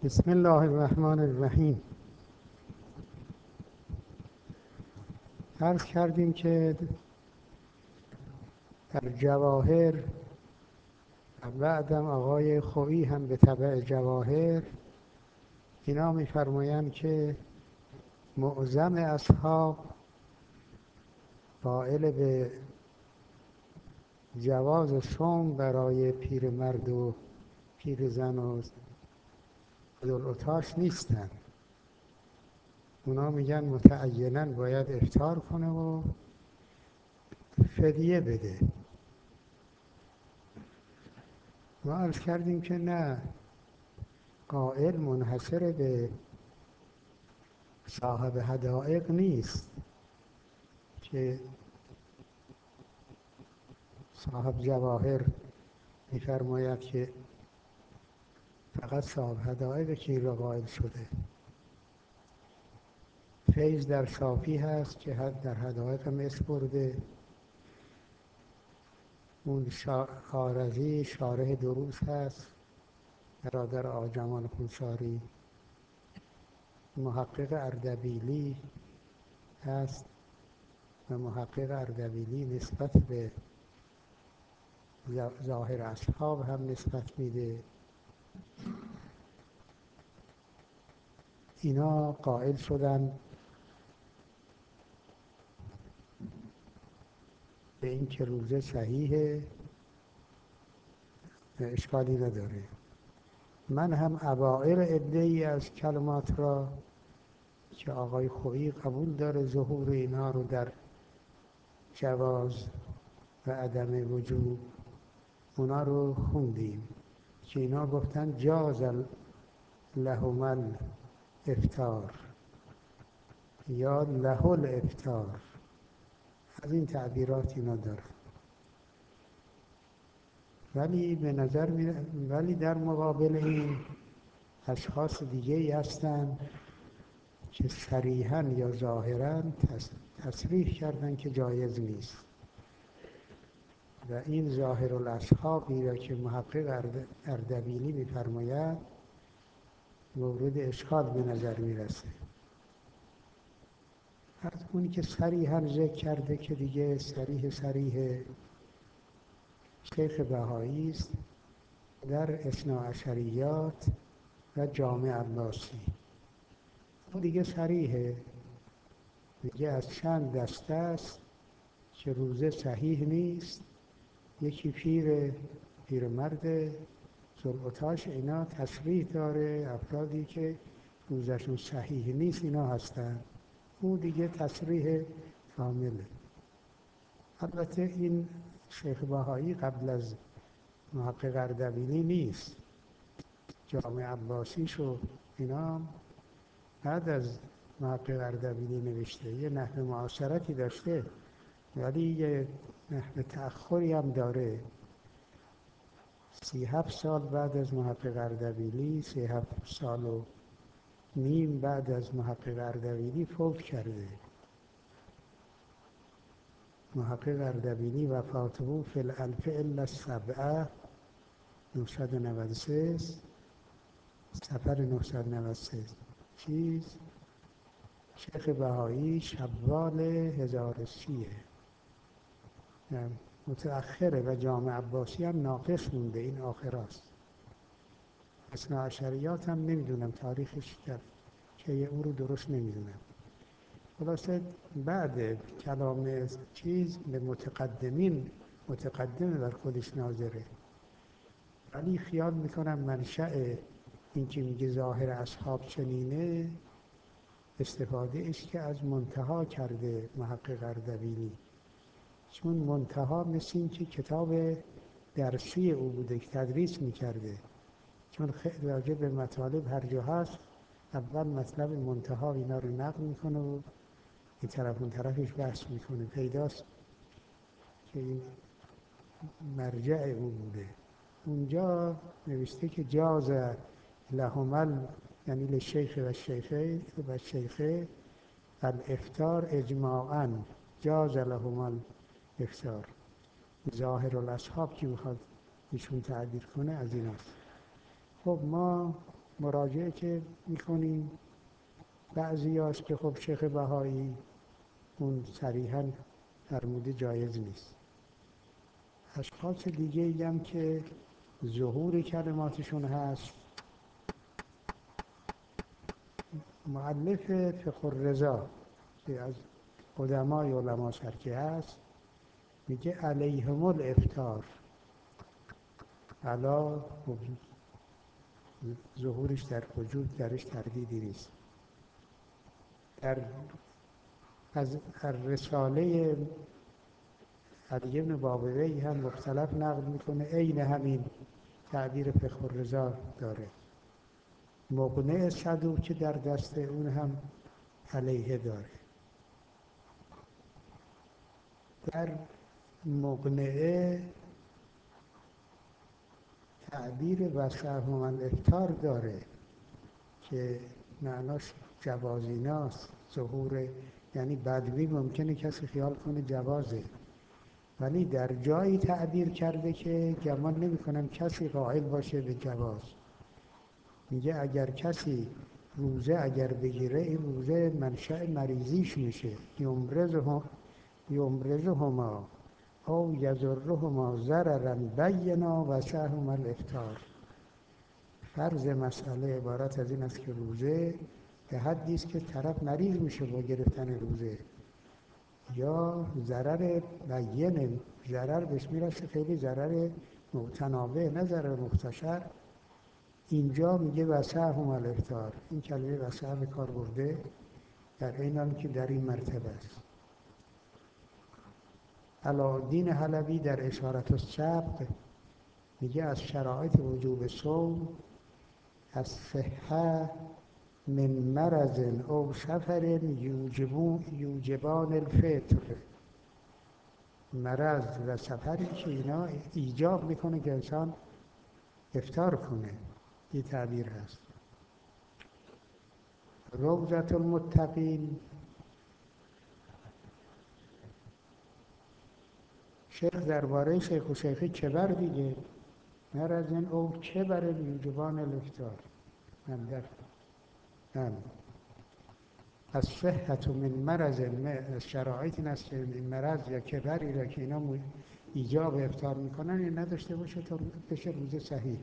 بسم الله الرحمن الرحیم. عرض کردیم که در جواهر و بعدم آقای خویی هم به تبع جواهر اینا می‌فرمایند که معظم اصحاب قائل به جواز صوم برای پیرمرد و پیرزن و ذوالعطاش نیستن. اونا میگن متعیناً باید افطار کنه و فدیه بده. ما عرض کردیم که نه، قائل منحصر به صاحب حدائق نیست که صاحب جواهر می‌فرماید که فقط صاحب حدائق که این را قائل شده. فیض در صافی هست که در حدائق هم اسم برده. اون خارزی شارح دروس هست، برادر آقا جمال خونساری. محقق اردبیلی هست و محقق اردبیلی نسبت به ظاهر اصحاب هم نسبت میده. اینا قائل شدن به این که روزه صحیحه و اشکالی نداره. من هم اوائل عده‌ای از کلمات را که آقای خویی قبول داره ظهور اینا رو در جواز و عدم وجوب، اونا رو خوندیم که اینا گفتن جاز لهما الافطار یا له الافطار، از این تعبیرات اینا داره. ولی در مقابل این اشخاص دیگه ای هستن که صریحاً یا ظاهراً تصریح کردن که جایز نیست و این ظاهر الاصحابی را که محقق اردبیلی می‌فرماید مورد اشکال به نظر میرسه. از اونی که صریحاً ذکر کرده که دیگه صریح شیخ بهایی است در اثناعشریات و جامع عباسی. اون دیگه صریحه، دیگه از چند دسته است که روزه صحیح نیست. یکی پیرمرد ذوالعطاش، اینا تصریح داره افرادی که روزشون صحیح نیست اینا هستن. اون دیگه تصریح کامله. البته این شیخ بهایی قبل از محقق اردبیلی نیست، جامع عباسیش و اینا بعد از محقق اردبیلی نوشته. یه نحو معاصرتی داشته ولی یه نحو تأخری هم داره. 37 سال بعد از محقق اردبیلی، 37 سال و نیم بعد از محقق اردبیلی فوت کرده. محقق اردبیلی وفاته فی الالف الا السبعه 993 سفر 993 شیخ بهایی شوال 1030 متأخره و جامع عباسی هم ناقص مونده، این آخراست. اثناعشریات هم نمیدونم تاریخش که اون رو درست نمیدونم. خلاصه بعد کلام به متقدم در خودش ناظره. ولی خیال میکنم منشأ این که میگه ظاهر اصحاب چنینه استفاده است که از منتها کرده محقق اردبیلی، چون منتها مثل این که کتاب درسی او بوده که تدریس میکرده، چون خیلی راجع به مطالب هر جا هست اول مطلب منتها اینا رو نقل میکنه و این طرف اون طرفش بحث میکنه. پیداست که این مرجع او بوده. اونجا نوشته که جاز لهما، یعنی للشیخ و الشیخه الافطار اجماعاً، جاز لهما الافطار. ظاهر الاصحاب که میخواد ایشون تعبیر کنه از این است. خب ما مراجعه که میکنیم بعضی هاست که خب شیخ بهایی اون صریحاً فرموده جایز نیست. اشخاص دیگه ای هم که ظهور کلماتشون هست، مؤلف فقه الرضا که از قدمای علما شرکی هست میگه علیهم الافطار، علا ظهورش در وجود درش تردیدی نیست. از رساله علی بن بابوی هم مختلف نقل میکنه، عین همین تعبیر فقه الرضا داره. مقنع صدوق که در دست اون هم علیه داره. در مقنعه تعبیر وسعهم الافطار داره که معناش جوازیناست، ظهور، یعنی بدوی ممکنه کسی خیال کنه جوازه، ولی در جایی تعبیر کرده که گمان نمی کنم کسی قائل باشه به جواز. میگه اگر کسی روزه اگر بگیره این روزه منشأ مریضیش میشه، یمرضهما او یضرهما ضررا بینا وسعهما الافطار. فرض مسئله عبارت از این است که روزه به حدی است که طرف مریض میشه با گرفتن روزه، یا ضرر بیین، ضرر بهش میرسه، خیلی ضرر متنابه نه ضرر مختصر. اینجا میگه وسعهم الافطار، این کلمه وسع به کار برده در این حال که در این مرتبه است. علاءالدین حلبی در اشارة السبق میگه از شرایط وجوب صوم از صحه من مرض او سفر یوجبان الفطر، مرض و سفری که اینا ایجاب میکنه که انسان افطار کنه. این تعبیر هست. روضة المتقین، شیخ درباره شیخ و شیخی کبر دیگه، مرض او کبر یوجبان الافطار، از صحت من مرض، شرایط این است که این مرض یا کبری را که اینا ایجاب افطار میکنن این نداشته باشه تا بشه روزه صحیح،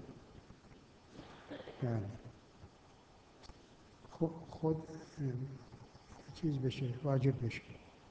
خود چیز بشه، واجب بشه.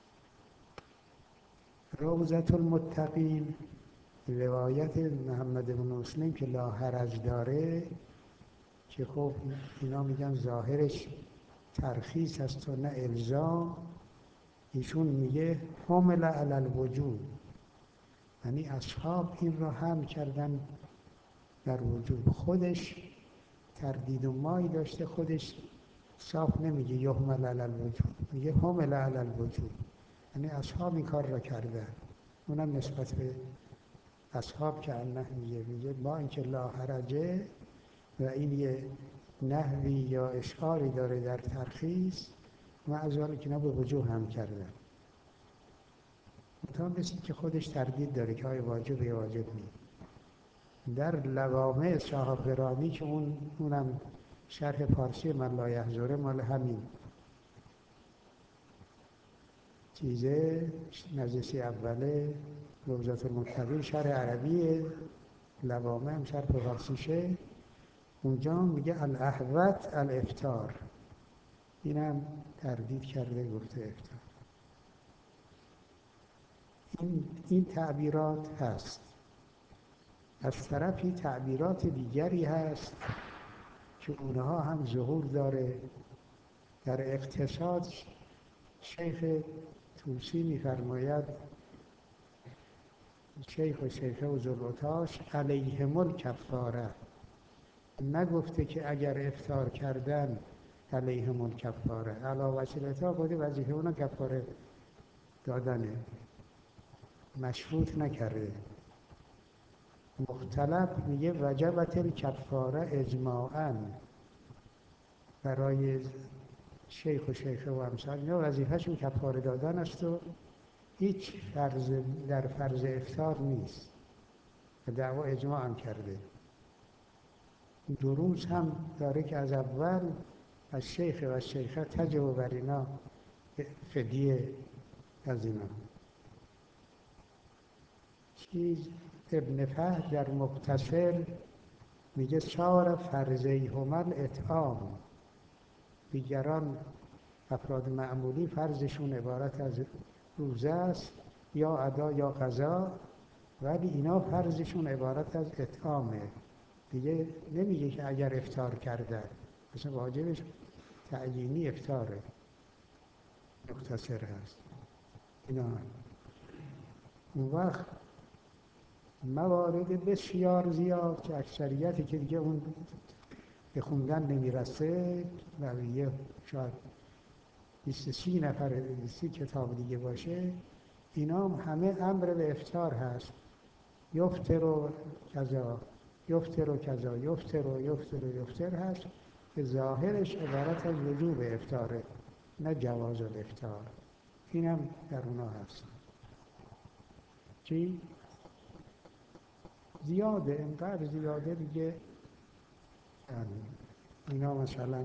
روضة المتقین، روایت محمد بن مسلم که لا حرج داره که خب اینا میگن ظاهرش ترخیص است و نه الزام، ایشون میگه حمل علی الوجوب، یعنی اصحاب این را حمل کردن در وجوب، خودش تردید و مایی داشته، خودش صاف نمیگه یحمل علی الوجوب، میگه حمل علی الوجوب، یعنی اصحاب این کار را کردن. اونم نسبت به اصحاب که الله میگه با اینکه لا حرجه و این یه نحوی یا اشعاری داره در ترخیص، از حالی که اینا به وجوه هم کردن. مطمئن بسید که خودش تردید داره که آیا واجب یا واجب نیست. در لوامع صاحب قرانی که اونم شرح فارسی من لا یحضره مال همین چیزه، مجلسی اوله، روضة المتقین شرح عربی، لوامع هم شرح فارسیشه، اونجا میگه الاحوط الافطار، اینم تردید کرده گفته افطار. این تعبیرات هست. از طرفی تعبیرات دیگری هست که اونها هم ظهور داره. در اقتصاد شیخ طوسی میفرماید شیخ و شیخه و ذوالعطاش علیهم الکفاره، نگفته که اگر افطار کردن علیهم الکفاره، علی وسیلتها بوده وظیفه اونا کفاره دادنه، مشروط نکرده. مختلف میگه وجبت الکفاره اجماعاً، برای شیخ و شیخه و امثال اینا وظیفهشون کفاره دادن است و هیچ در فرض افطار نیست و دعوا اجماع هم کرده. دروس هم داره که از اول از شیخ و از شیخه تجب بر اینا فدیه از اینا. چیز ابن فهد در مختصر میگه صار فرضیهما الاطعام. دیگران افراد معمولی فرضشون عبارت از روزه است یا ادا یا قضا، ولی اینا فرضشون عبارت از اطعامه. دیگه نمیگه که اگر افطار کردن، مثلا واجبش تعیینی افطاره، مختصر هست اینا. اون وقت موارد بسیار زیاد که اکثریتی که دیگه اون به خوندن نمیرسه و یه شاید 20-30 نفر 20 کتاب دیگه باشه، اینا همه امر به افطار هست. یفطر و کذا، یفطر و کذا، یفطر و یفطر و یفطر هست که ظاهرش عبارت از وجوب افطاره، نه جواز الافطار. اینم در اونا هست. چی؟ زیاده، اینقدر زیاده دیگه. اینا مثلا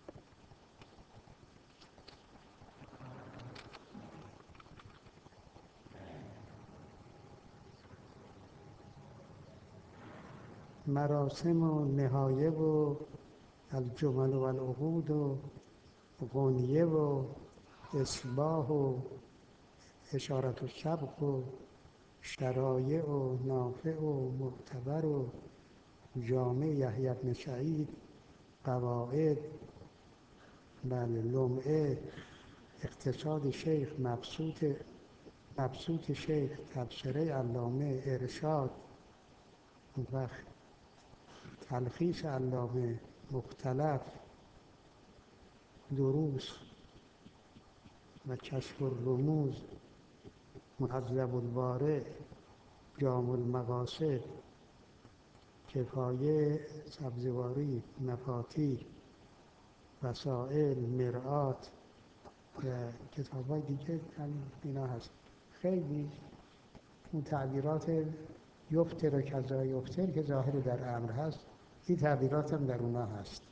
مراسم و نهایه و الجمل و العقود و غنیه و اصباح و اشارت و سبق و شرایع و نافع و معتبر و جامع یحیی بن سعید، قواعد، بله، لمعه، اقتصاد شیخ، مبسوط شیخ، تبصره علامه، ارشاد، وقت تلخیص علامه، مختلف، دروس و کشف الرموز، مهذب البارع، جامع المقاصد، کفایه، سبزواری، مفاتیح، وسائل، مرآت و کتاب‌های دیگه هم اینا هست. خیلی اون تعبیرات یفتر و کذا یفتر که ظاهر در امر هست، این تعبیرات هم در اونا هست.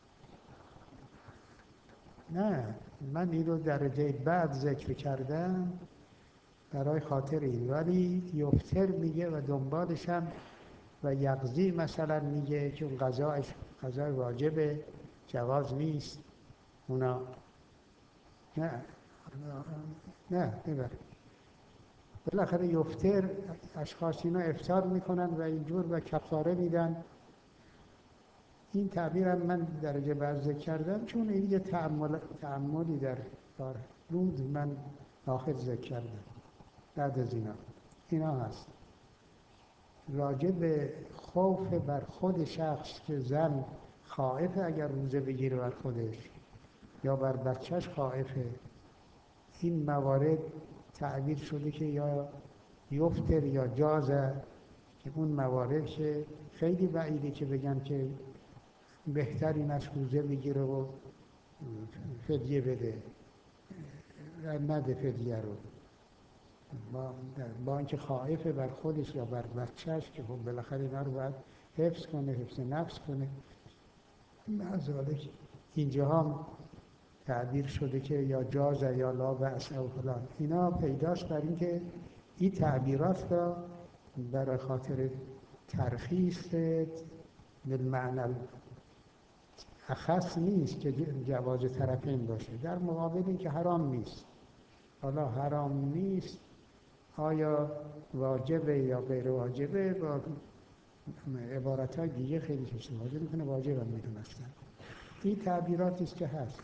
نه، من این رو درجه بعد ذکر کردم برای خاطر این، ولی یفتر میگه و دنبالش هم و یقضی مثلا میگه که اون قضای واجبه، جواز نیست اونا. نه ببر بالاخره یفتر اشخاص اینا افطار میکنن و اینجور و کفاره میدن. این تعبیر هم من درجه بعد ذکر کردم چون این یه تأملی در کار بود، من آخر ذکر کردم بعد از اینا هست. راجع به خوف بر خود شخص که زن خائفه اگر روزه بگیره بر خودش یا بر بچهش خائفه، این موارد تعبیر شده که یا یفتر یا جازه، که اون موارد که خیلی بعیده که بگن که بهتر این از روزه بگیره و فدیه بده، نده فدیه رو، با اینکه خائفه بر خودش یا بر بچهش که خب بالاخره اینا رو باید حفظ کنه، حفظ نفس کنه. معذالک اینجا هم تعبیر شده که یا جاز یا لا بأس و فلان. اینا پیداست بر اینکه این تعبیرات را برای خاطر ترخیص بالمعنی اخص نیست که جواز طرفین باشه، در مقابل این که حرام نیست. حالا حرام نیست آیا واجبه یا غیر واجبه، با عبارت‌های دیگه خیلی استفاده میکنه، واجب هم میدونستن. این تعبیراتی است که هست.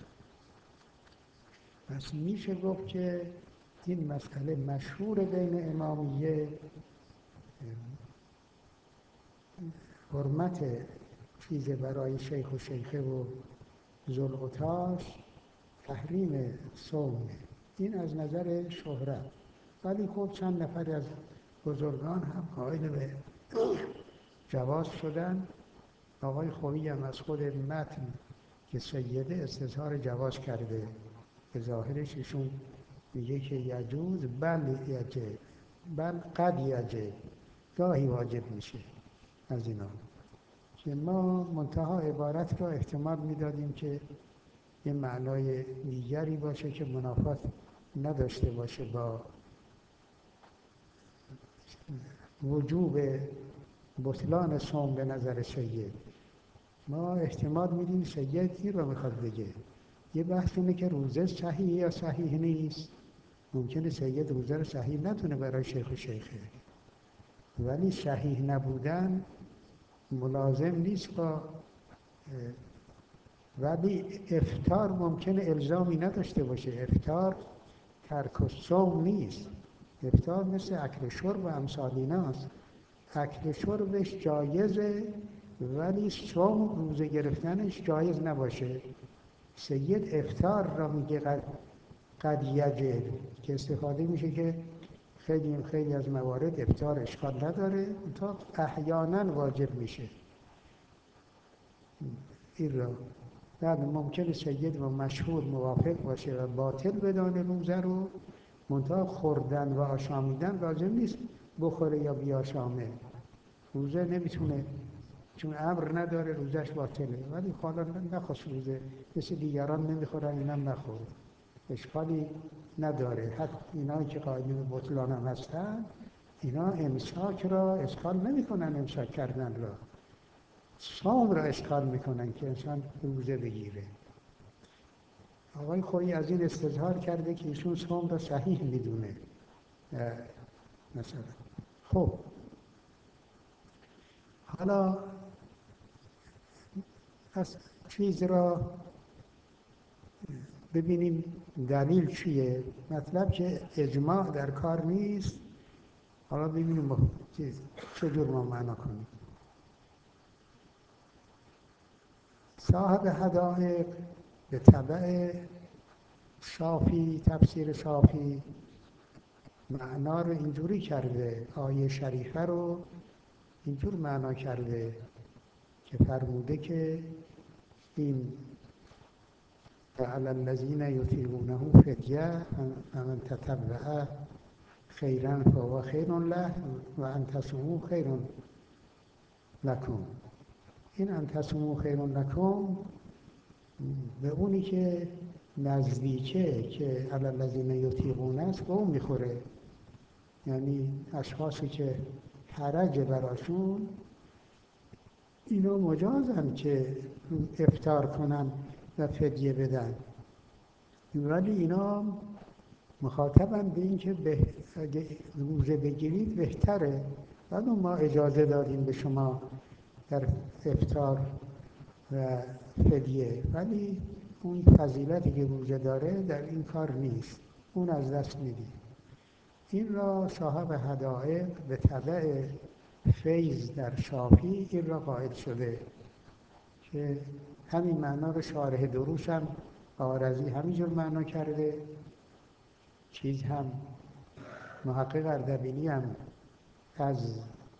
پس میشه گفت که این مسئله مشهور بین امامیه، حرمت چیز برای شیخ و شیخه و ذوالعطاش، تحریم صوم، این از نظر شهرت. ولی خب چند نفر از بزرگان هم قائل به جواز شدن. آقای خویی هم از خود متن که سیده استظهار جواز کرده، به ظاهرش ایشون میگه که یجوز بل یجب، بل قد یجب، گاهی واجب میشه از اینا. که ما منتها عبارت را احتمال میدادیم که یه معنای دیگری باشه که منافات نداشته باشه با وجوب بطلان صوم به نظر سید. ما احتمال میدیم سید این رو میخواد بگه. یه بحث اینه که روزه صحیح یا صحیح نیست. ممکنه سید روزه رو صحیح نتونه برای شیخ و شیخه، ولی صحیح نبودن ملازم نیست با ولی افطار ممکنه الزامی نداشته باشه. افطار ترک الصوم نیست. افطار مثل اکل شرب و امثال ایناست. اکل شربش جایزه ولی صوم روزه گرفتنش جایز نباشه. سید افطار را میگه قد یجب که استفاده میشه که خیلی از موارد افطار اشکال نداره تا احیانا واجب میشه. این را بعد ممکنه سید و مشهور موافق باشه و باطل بدانه روزه رو، منتها خوردن و آشامیدن لازم نیست بخوره یا بیاشامه. روزه نمیتونه، چون امر نداره روزش باطله، ولی حالا نخواست روزه مثل دیگران نمیخورن اینم نخوره، اشکالی نداره. حتی اینایی که قائلین به بطلان هم هستن اینا امساک را اشکال نمیکنن، امساک کردن را، صوم را اشکال میکنن که انسان روزه بگیره. آقای خویی از این استظهار کرده که ایشون صوم را صحیح میدونه مثلا. خب حالا از چیز را ببینیم دلیل چیه. مطلب که اجماع در کار نیست. حالا ببینیم چجور ما معنا کنیم. صاحب حدائق به تبع شافی، تفسیر شافی، معنا رو اینجوری کرده، آیه شریفه رو اینجور معنا کرده که فرموده که این علی الذین یطیقونه فدیه فمن تطوع خیرا فهو خیر له و ان تصوموا خیر لکم. این ان تصوموا خیر لکم به اونی که نزدیکه که علی الذین یطیقونه است به اون میخوره، یعنی اشخاصی که حرج براشون اینا مجازن که افطار کنن و فدیه بدن، ولی اینا مخاطبن به این که اگه روزه بگیرید بهتره، ولی ما اجازه دادیم به شما در افطار و فدیه، ولی اون فضیلتی که روزه داره در این کار نیست، اون از دست میدیم. این را صاحب حدائق به تبع فیض در شافی این را قائل شده که همین معنا رو شارح دروش هم عارضی همینجور معنا کرده. چیز هم محقق اردبیلی هم از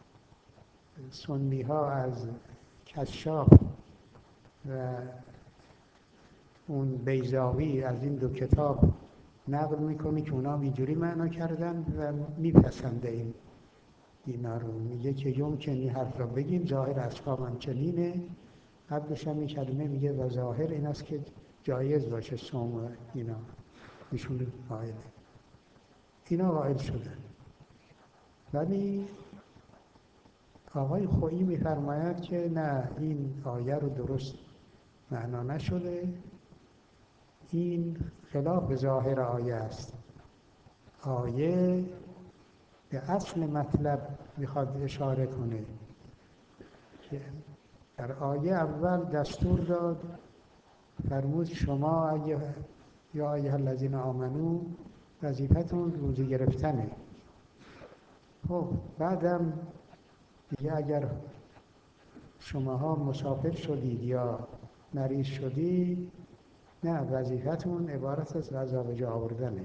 سنی ها از کشاف و اون بیضاوی از این دو کتاب نقل میکنه که اونا اینجوری معنا کردن و میپسنده اینا رو. میگه که یمکن این حرف را بگیم ظاهر اصحاب هم چنینه. قبلش هم این کلمه میگه و ظاهر این است که جایز باشه صوم اینا. ایشون قائله، اینا قائل شدن. ولی آقای خویی میفرماید که نه، این آیه رو درست معنا نشده، این خلاف ظاهر آیه است. آیه به اصل مطلب میخواد اشاره کنه که در آیه اول دستور داد، فرمود شما یا ایها الذین آمنو وظیفتون روزه گرفتنه. خب بعدم دیگه اگر شماها مسافر شدید یا مریض شدید، نه، وظیفتون عبارت از غذا به جا آوردنه.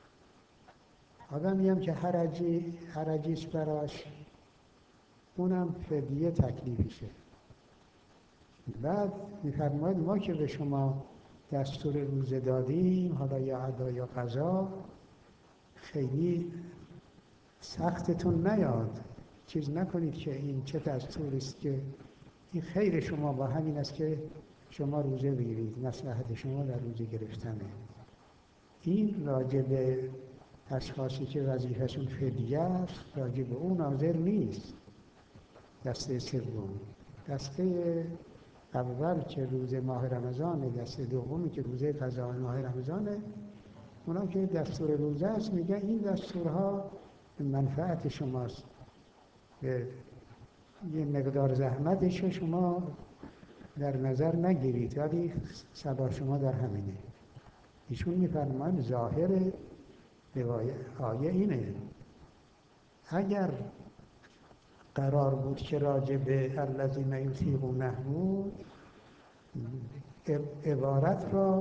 آدمی هم که حرجیش براش، اونم فدیه تکلیفشه. بعد می‌فرماید ما که به شما دستور روزه دادیم، حالا یا ادا یا قضا، خیلی سختتون نیاد، چیز نکنید که این چه دستوری است که این خیر شما با همین است که شما روزه بگیرید، مصلحت شما در روزه گرفتنه. این راجع به اشخاصی که وظیفه‌شون فدیه است، راجع به اون ناظر نیست. دسته سوم، دسته اول که روز ماه رمضانه، دسته دومی که روزه قضا ماه رمضانه، اونا که دستور روزه است میگن این دستورها منفعت شماست، به یه مقدار زحمتش شما در نظر نگیرید، ولی صبر شما در همینه. ایشون میفرمایند ظاهر آیه اینه، اگر قرار بود که راجع به الذین یطیقونه بود، عبارت را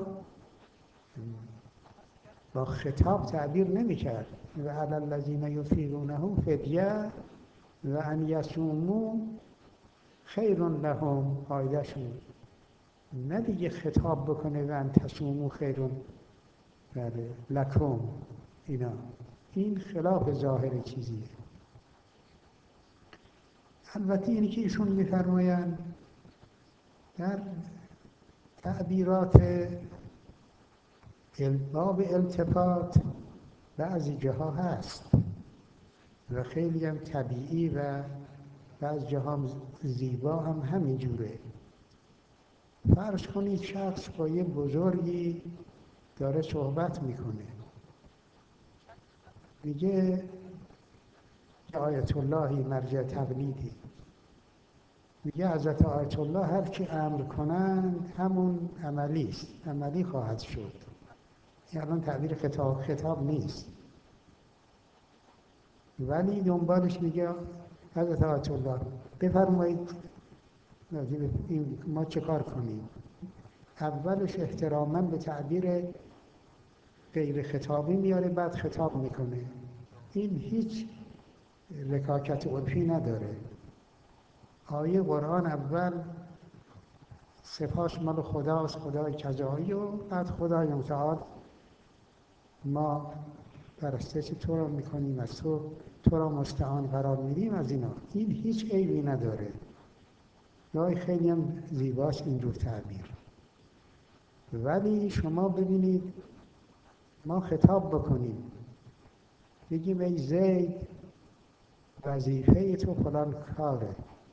با خطاب تعبیر نمی‌کرد و علی الذین یطیقونه فدیه و ان یصوموا خیر لهم، قاعده‌شون نه دیگه خطاب بکنه و ان تصوموا خیر لکم. این خلاف ظاهر چیزیه. البته اینی که ایشون می‌فرمایند در تعبیرات باب التفات بعضی جاها هست و خیلی هم طبیعی و بعضی جاها زیبا هم همین جوره. فرض کنید شخص با یه بزرگی داره صحبت میکنه، میگه آیت اللهی مرجع تقلیدی، میگه حضرت آیت الله هر چی امر کنند همون عملی است، عملی خواهد شد. این الان تعبیر خطاب نیست، ولی دنبالش میگه حضرت آیت الله بفرمایید ما چه کار کنیم. اولش احتراما به تعبیر غیر خطابی میاره، بعد خطاب میکنه. این هیچ رکاکت عرفی نداره. آیه قرآن اول سپاس مال خداست، خدای کذایی، و بعد خدای متعال ما پرستش تو را میکنیم، از تو را مستعان قرار میدیم. از اینا این هیچ عیبی نداره. گاهی خیلی هم زیباست اینجور تعبیر. ولی شما ببینید ما خطاب بکنیم، بگیم ای زید وظیفه تو فلان کاره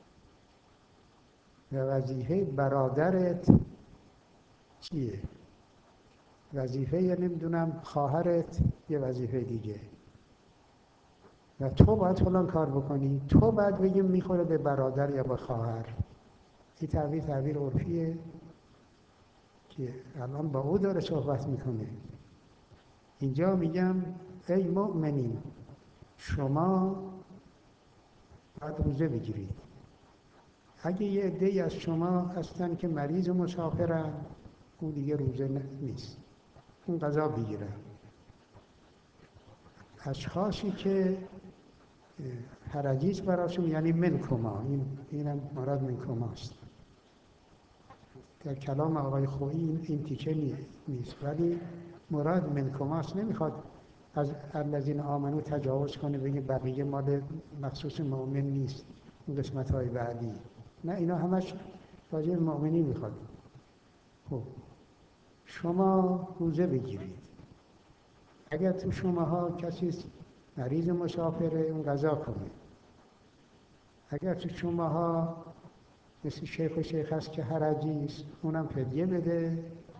و وظیفه برادرت چیه، وظیفه نمیدونم خواهرت یه وظیفه دیگه، و تو باید فلان کار بکنی. تو باید بگیم میخوره به برادر یا به خواهر. این تعبیر عرفیه که الان با او داره صحبت میکنه. اینجا میگم ای مؤمنین شما باید روزه بگیرید. اگه یه عده‌ای از شما هستن که مریض و مسافرن، اون دیگه روزه نیست، اون قضا بگیرن. اشخاصی که حرجیز براشون، یعنی منکما، اینم مراد منکماست. در کلام آقای خویی این تیکه نیست، ولی مراد منکماست. نمیخواد از الذین آمنو تجاوز کنه بگه بقیه مال مخصوص مؤمن نیست، این قسمت‌های بعدی. نه، اینا همش راجع به مؤمنی میخواد. خب شما روزه بگیرید. اگر تو شماها کسی مریض مسافره، اون قضا کنه. اگر تو شماها مثل شیخ و شیخ هست که حرجیست، اونم فدیه بده.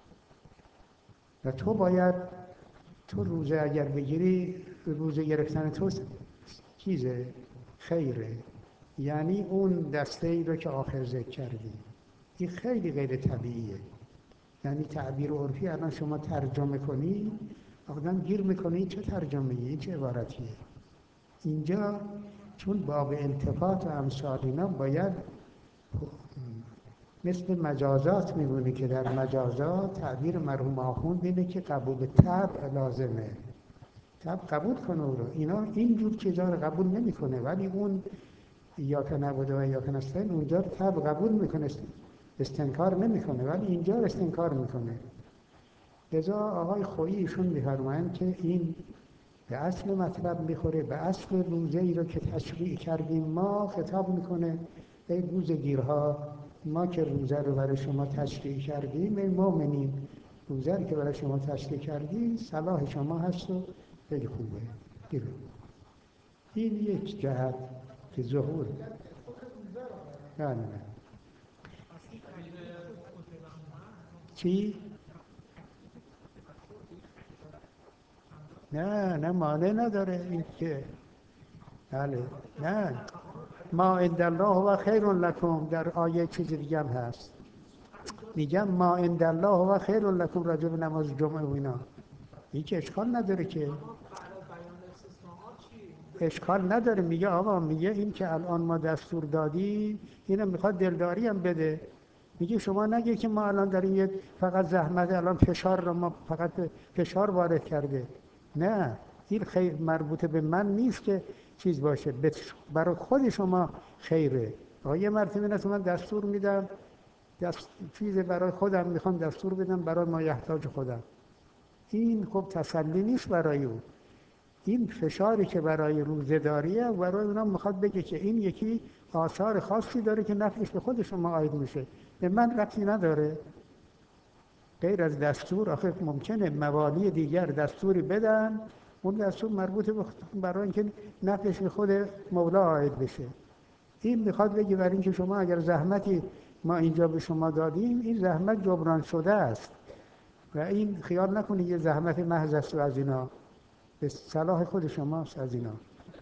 و تو باید روزه اگر بگیری، روزه گرفتن تو چیزه خیره، یعنی اون دسته ای رو که آخر ذکر کردی. این خیلی غیر طبیعیه. یعنی تعبیر عرفی الان شما ترجمه کنی، آدم گیر میکنه این چه ترجمه‌ایه، این چه عبارتیه. اینجا چون باب التفات و امثال اینا باید مثل مجازات میمونه که در مجازات تعبیر مرحوم آخوند اینه که قبول طبع لازمه، طبع قبول کنه او رو. اینا اینجور چیزا رو قبول نمیکنه، ولی اون ایاک نعبد و ایاک نستعین اونجا طبع قبول میکنه، استنکار نمیکنه، ولی اینجا استنکار میکنه. لذا آقای خویی ایشون می‌فرمایند که این به اصل مطلب میخوره، به اصل روزه ای رو که تشریع کردیم ما. خطاب میکنه ای روزه‌گیرها ما که روزه رو برای شما تشریع کردیم، ای مؤمنین، روزه رو که برای شما تشریع کردیم صلاح شما هست و خیلی خوبه. این یک جهت که ظهور. نه چی؟ نه مانع نداره این که بله نه ما عند الله و خیر لکم، در آیه چیز دیگه هم هست میگم ما عند الله و خیر لکم راجع به نماز جمعه و اینا، هیچ اشکال نداره که اشکال نداره. میگه آقا میگه این که الان ما دستور دادیم اینو میخواد دلداری هم بده. میگه شما نگه که ما الان داریم یه فقط زحمت الان فشار رو ما فقط فشار وارد کرده. نه این خیر مربوط به من نیست که چیز باشه، برای خود شما خیره. یه مرتبه نیست من دستور میدم چیز برای خودم میخوام دستور بدم برای ما یحتاج خودم، این خب تسلی نیست برای او. این فشاری که برای روزه‌داریه برای اونا میخواد بگه که این یکی آثار خاصی داره که نفعش به خود شما عاید میشه، به من ربطی نداره. غیر از دستور آخه ممکنه موالی دیگر دستوری بدن، اون دستور مربوط به برای اینکه نفعش به خود مولا عاید بشه. این میخواد بگه برای اینکه شما اگر زحمتی ما اینجا به شما دادیم این زحمت جبران شده است و این خیال نکنید یه زحمت محض است و از اینا به صلاح خود شماست از اینا.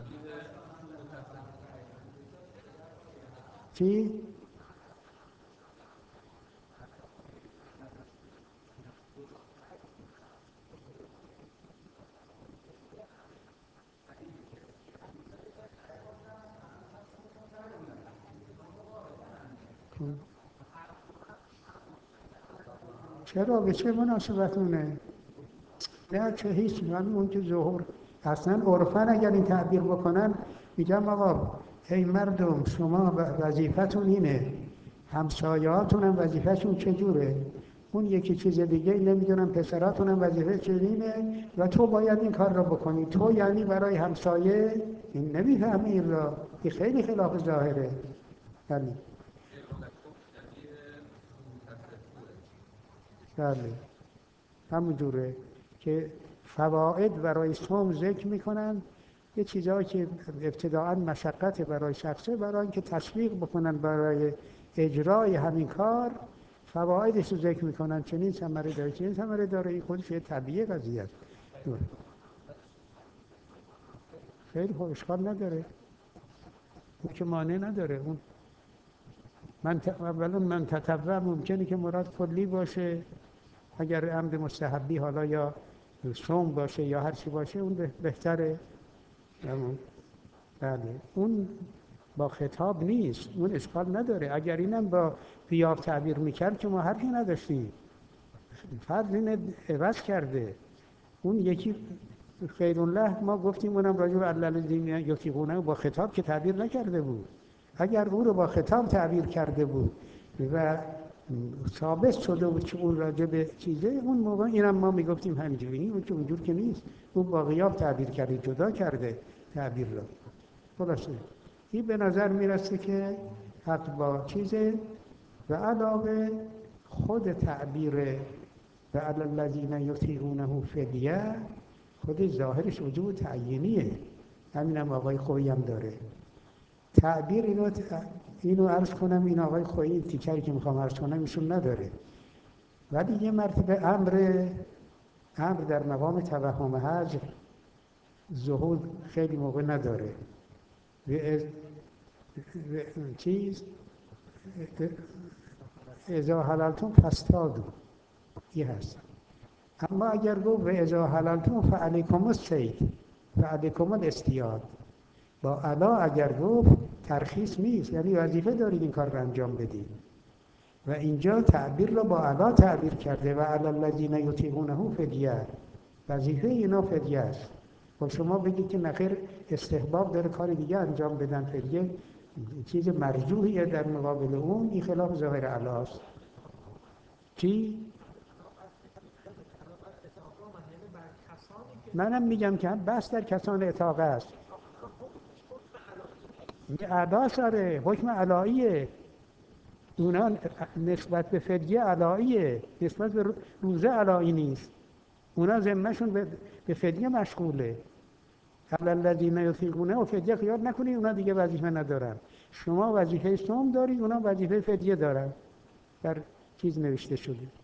چی؟ چرا به چه مناسبتونه؟ نه چه هیچ اون که ظهور اصلا عرفاً اگر این تعبیر بکنن میگم آقا ای مردم شما وظیفتون اینه، همسایه‌هاتون هم وظیفه‌شون چجوره، اون یکی چیز دیگه نمیدونم پسراتون هم وظیفه چجوره و تو باید این کار را بکنی. تو یعنی برای همسایه این نمیفهمی این را، این خیلی خلاف ظاهره. بله بله همون جوره که فواید برای صوم ذکر میکنن، یه چیزایی که ابتداعاً مشقت برای شخصه برای اینکه تشویق بکنن برای اجرای همین کار فوایدش رو ذکر میکنن، چنین ثمره داره چنین ثمره داره. این خودش یه طبیعی قضیه است. خیلی خوب اشکال نداره، اون که مانع نداره. اون اولا من تطوع ممکنه که مراد کلی باشه، اگر امر مستحبی حالا یا صوم باشه یا هر چی باشه اون بهتره. بله اون با خطاب نیست، اون اشکال نداره. اگر اینم با غیاب تعبیر میکرد که ما حرفی نداشتیم، فرض اینه عوض کرده. اون یکی خیرالله ما گفتیم اونم راجع به الذین یطیقونه با خطاب که تعبیر نکرده بود. اگر او رو با خطاب تعبیر کرده بود و ثابت شده بود که اون راجع به چیزه، اون موقع اینم ما میگفتیم همینجوری. اون که اونجور که نیست، اون با غیاب تعبیر کرده، جدا کرده تعبیر رو. خلاصه این به نظر میرسه که حق با چیزه و علاوه خود تعبیر و علی الذین یطیقونه فدیه خود ظاهرش وجوب تعیینیه. همینم آقای خویی هم داره تعبیر. اینو عرض کنم، این آقای خویی تیکری که میخوام عرض کنم ایشون نداره، ولی یه مرتبه امر در مقام توهم حجر ظهور خیلی موقع نداره. چیز اذا حللتم فاصطادوا این هست. اما اگر گفت و اذا حللتم فعلیکم الصید فعلیکم الاصطیاد، با علا اگر گفت ترخیص نیست، یعنی وظیفه دارید این کار رو انجام بدید. و اینجا تعبیر رو با علا تعبیر کرده و علی الذین یطیقونه فدیه، وظیفه اینا فدیه است. خب شما بگید که نخیر استحباب داره کار دیگه انجام بدن، فدیه چیز مرجوحیه در مقابل اون، این خلاف ظاهر علاست. چی؟ منم میگم که بس در کسان اطاقه است. علا ساره حکم علاییه. اونا نسبت به فدیه علاییه، نسبت به روزه علایی نیست. اونا ذمهشون به فدیه مشغوله. علی الذین یطیقونه و فدیه خیال نکنی اونا دیگه وظیفه ندارن. شما وظیفه صوم داری، اونا وظیفه فدیه دارن. در چیز نوشته شده.